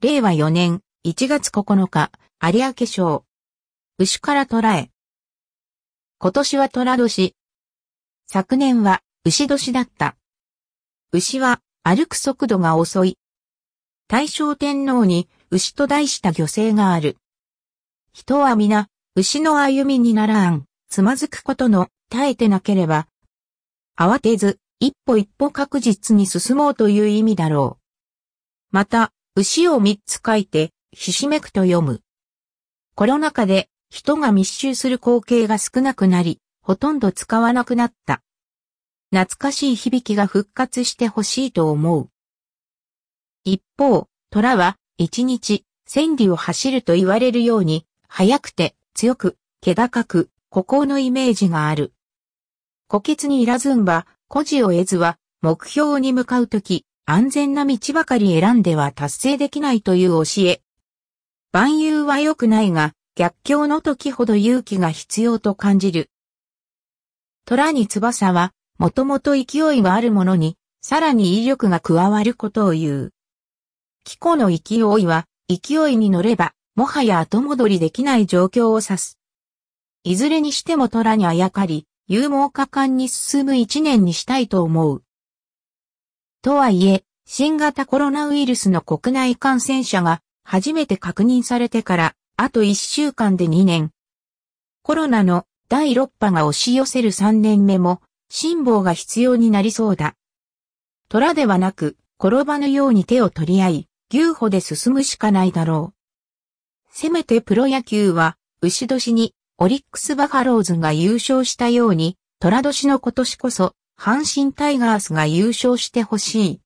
令和4年1月9日、有明賞。牛から虎へ。今年は虎年。昨年は牛年だった。牛は歩く速度が遅い。大正天皇に牛と題した御製がある。人は皆牛の歩みにならん、つまずくことの耐えてなければ。慌てず一歩一歩確実に進もうという意味だろう。また、牛を3つ書いて、ひしめくと読む。コロナ禍で人が密集する光景が少なくなり、ほとんど使わなくなった。懐かしい響きが復活してほしいと思う。一方、虎は1日千里を走ると言われるように、速くて強く、気高く、孤高のイメージがある。虎穴にいらずんば、孤児を得ずは、目標に向かうとき、安全な道ばかり選んでは達成できないという教え。万有は良くないが、逆境の時ほど勇気が必要と感じる。虎に翼は、もともと勢いがあるものに、さらに威力が加わることを言う。気候の勢いは、勢いに乗れば、もはや後戻りできない状況を指す。いずれにしても虎にあやかり、勇猛果敢に進む一年にしたいと思う。とはいえ、新型コロナウイルスの国内感染者が初めて確認されてからあと1週間で2年。コロナの第6波が押し寄せる3年目も辛抱が必要になりそうだ。虎ではなく転ばぬように手を取り合い、牛歩で進むしかないだろう。せめてプロ野球は牛年にオリックスバファローズが優勝したように、虎年の今年こそ阪神タイガースが優勝してほしい。